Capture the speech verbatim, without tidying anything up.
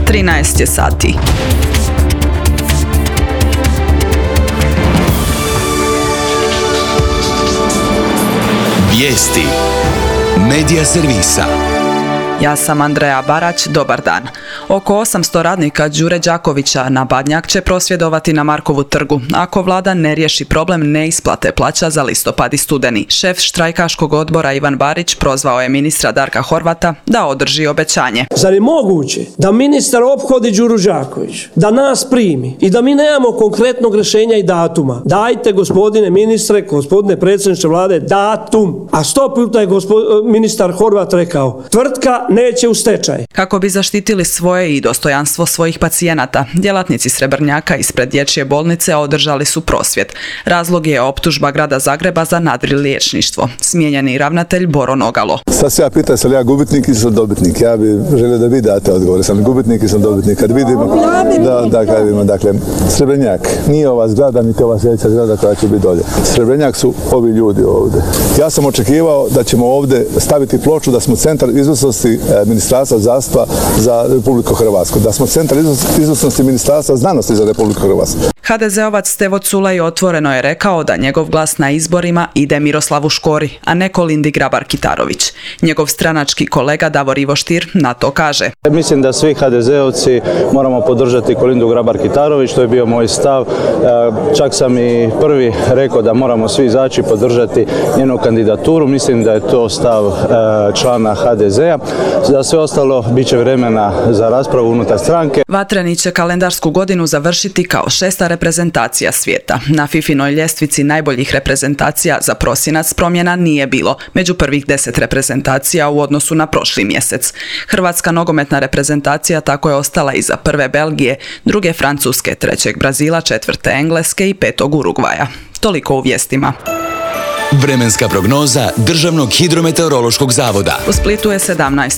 trinaest je sati. Vijesti Medija servisa. Ja sam Andreja Barać, dobar dan. Oko osamsto radnika Đure Đakovića na Badnjak će prosvjedovati na Markovu trgu ako vlada ne riješi problem neisplate plaća za listopad i studeni. Šef štrajkaškog odbora Ivan Barić prozvao je ministra Darka Horvata da održi obećanje. Zar je moguće da ministar ophodi Đuru Đaković, da nas primi i da mi nemamo konkretnog rješenja i datuma? Dajte, gospodine ministre, gospodine predsjedniče vlade, datum. A sto puta je gospod, ministar Horvat rekao, tvrtka neće u stečaj. Kako bi zaštitili svoje i dostojanstvo svojih pacijenata, djelatnici Srebrnjaka ispred dječje bolnice održali su prosvjed. Razlog je optužba grada Zagreba za nadriliječništvo. Smijenjeni ravnatelj Boro Nogalo. Sad se ja pitam jesam li ja gubitnik ili sam dobitnik. Ja bih želio da vi date odgovor. Sam gubitnik ili sam dobitnik. Kad vidimo, da, da, kad vidimo, dakle, Srebrnjak nije ova zgrada, niti ova sljedeća zgrada koja će biti dolje. Srebrnjak su ovi ljudi ovdje. Ja sam očekivao da ćemo ovdje staviti ploču da smo centar izvrsnosti Ministarstva zdravstva za Republiku Hrvatsku, da smo centar izvrsnosti Ministarstva znanosti za Republiku Hrvatsku. ha de zeovac Stevo Culej otvoreno je rekao da njegov glas na izborima ide Miroslavu Škori, a ne Kolindi Grabar-Kitarović. Njegov stranački kolega Davor Ivo Stier na to kaže. Mislim da svi ha de zeovci moramo podržati Kolindu Grabar-Kitarović, to je bio moj stav. Čak sam i prvi rekao da moramo svi izaći podržati njenu kandidaturu. Mislim da je to stav člana ha de zea. Za sve ostalo bit će vremena za raspravu unutar stranke. Vatreni će kalendarsku godinu završiti kao šesta reprezentacija svijeta. Na Fifinoj ljestvici najboljih reprezentacija za prosinac promjena nije bilo, među prvih deset reprezentacija u odnosu na prošli mjesec. Hrvatska nogometna reprezentacija tako je ostala iza prve Belgije, druge Francuske, trećeg Brazila, četvrte Engleske i petog Urugvaja. Toliko u vijestima. Vremenska prognoza Državnog hidrometeorološkog zavoda. U Splitu je sedamnaest